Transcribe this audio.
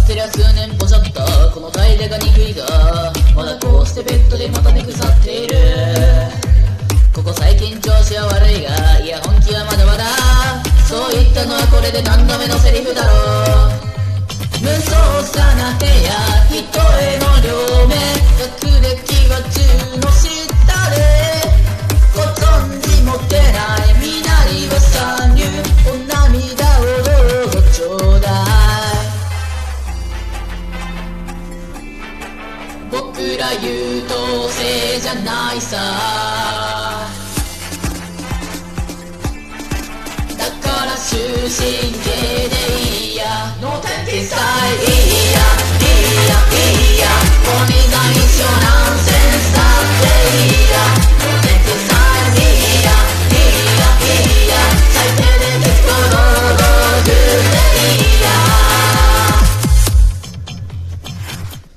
てりゃ数年ぽちゃったこの態度が憎いが、まだこうしてベッドでまた寝腐っている。ここ最近調子は悪いが、いや本気はまだまだ。そう言ったのはこれで何度目のセリフだろう。無造作な部屋、人への両目、学歴は10の下でご存知持てない身なりは参入、お涙をどうぞちょうだい。僕ら優等生じゃないさ、だから終身刑でいいや、ノー天気さえいいやいいやいいや、鬼が一緒なんせ